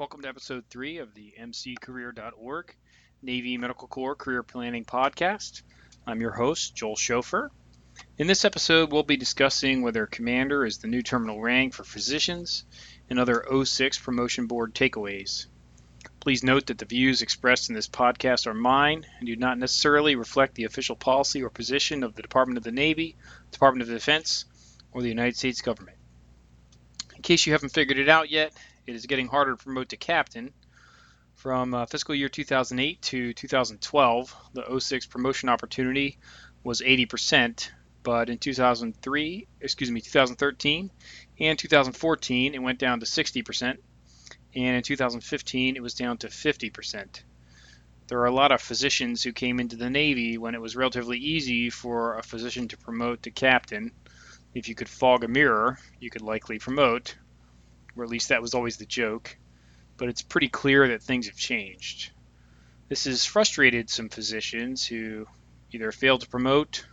Welcome to episode 3 of the mccareer.org Navy Medical Corps Career Planning Podcast. I'm your host, Joel Schofer. In this episode, we'll be discussing whether commander is the new terminal rank for physicians and other O6 promotion board takeaways. Please note that the views expressed in this podcast are mine and do not necessarily reflect the official policy or position of the Department of the Navy, Department of Defense, or the United States government. In case you haven't figured it out yet, it is getting harder to promote to captain. From fiscal year 2008 to 2012, the 06 promotion opportunity was 80%, but in 2013 and 2014 it went down to 60%, and in 2015 it was down to 50%. There are a lot of physicians who came into the Navy when it was relatively easy for a physician to promote to captain. If you could fog a mirror, you could likely promote, or at least that was always the joke, but it's pretty clear that things have changed. This has frustrated some physicians who either fail to promote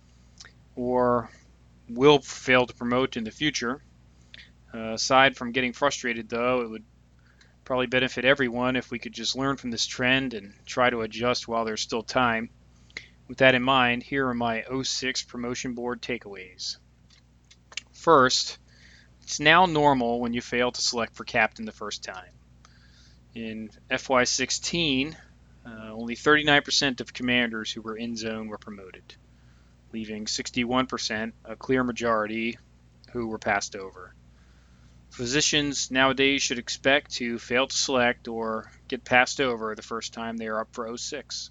or will fail to promote in the future. Aside from getting frustrated, though, it would probably benefit everyone if we could just learn from this trend and try to adjust while there's still time. With that in mind, here are my 06 promotion board takeaways. First, it's now normal when you fail to select for captain the first time. In FY16, only 39% of commanders who were in zone were promoted, leaving 61%, a clear majority, who were passed over. Physicians nowadays should expect to fail to select or get passed over the first time they are up for 06.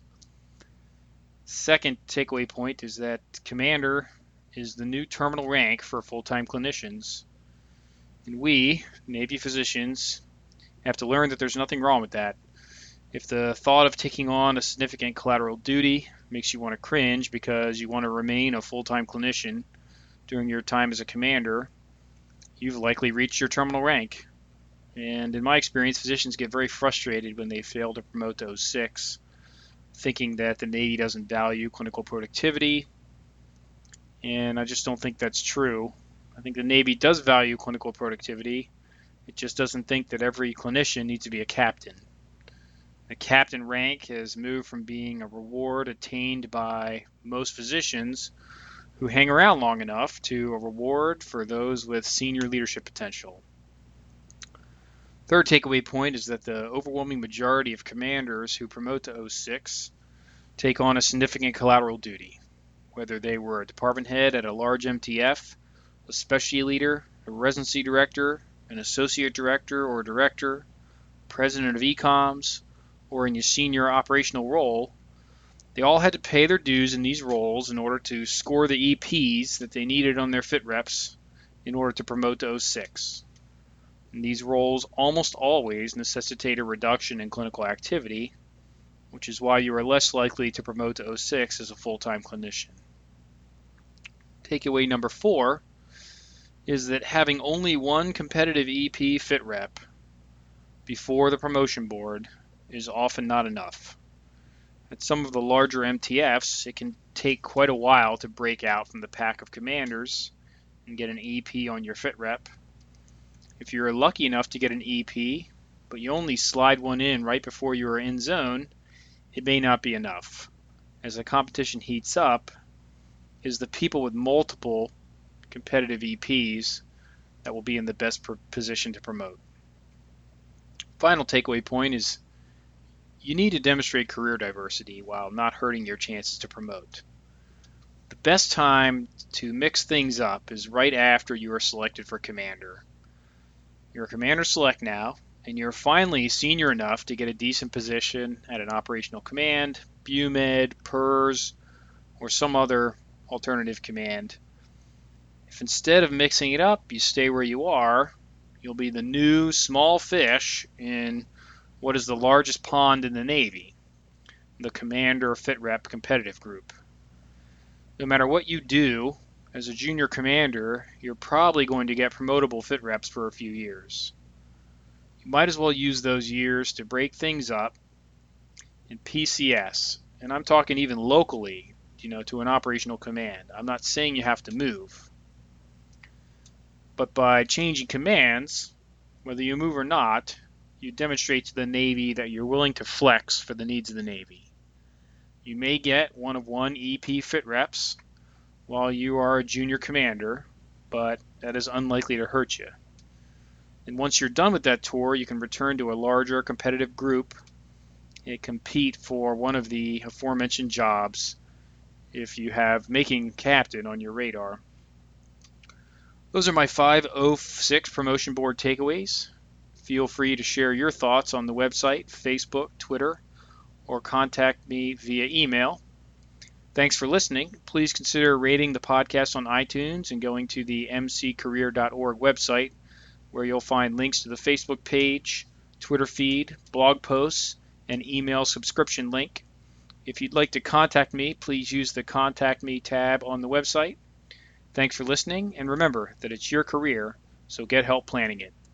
Second takeaway point is that commander is the new terminal rank for full-time clinicians. And we, Navy physicians, have to learn that there's nothing wrong with that. If the thought of taking on a significant collateral duty makes you want to cringe because you want to remain a full-time clinician during your time as a commander, you've likely reached your terminal rank. And in my experience, physicians get very frustrated when they fail to promote to 06, thinking that the Navy doesn't value clinical productivity, and I just don't think that's true. I think the Navy does value clinical productivity. It just doesn't think that every clinician needs to be a captain. The captain rank has moved from being a reward attained by most physicians who hang around long enough to a reward for those with senior leadership potential. Third takeaway point is that the overwhelming majority of commanders who promote to 06 take on a significant collateral duty, whether they were a department head at a large MTF, a specialty leader, a residency director, an associate director or director, president of ECOMS, or in your senior operational role. They all had to pay their dues in these roles in order to score the EPs that they needed on their fit reps in order to promote to 06. And these roles almost always necessitate a reduction in clinical activity, which is why you are less likely to promote to 06 as a full-time clinician. Takeaway number 4 is that having only one competitive EP fit rep before the promotion board is often not enough. At some of the larger MTFs, it can take quite a while to break out from the pack of commanders and get an EP on your fit rep. If you're lucky enough to get an EP, but you only slide one in right before you are in zone, it may not be enough. As the competition heats up, it is the people with multiple competitive EPs that will be in the best position to promote. Final takeaway point is you need to demonstrate career diversity while not hurting your chances to promote. The best time to mix things up is right after you are selected for commander. You're a commander select now, and you're finally senior enough to get a decent position at an operational command, BUMED, PERS, or some other alternative command. If instead of mixing it up, you stay where you are, you'll be the new small fish in what is the largest pond in the Navy, the commander fit rep competitive group. No matter what you do, as a junior commander, you're probably going to get promotable fit reps for a few years. You might as well use those years to break things up in PCS, and I'm talking even locally, to an operational command. I'm not saying you have to move. But by changing commands, whether you move or not, you demonstrate to the Navy that you're willing to flex for the needs of the Navy. You may get one of one EP fit reps while you are a junior commander, but that is unlikely to hurt you. And once you're done with that tour, you can return to a larger competitive group and compete for one of the aforementioned jobs if you have making captain on your radar. Those are my 506 promotion board takeaways. Feel free to share your thoughts on the website, Facebook, Twitter, or contact me via email. Thanks for listening. Please consider rating the podcast on iTunes and going to the mccareer.org website, where you'll find links to the Facebook page, Twitter feed, blog posts, and email subscription link. If you'd like to contact me, please use the Contact Me tab on the website. Thanks for listening, and remember that it's your career, so get help planning it.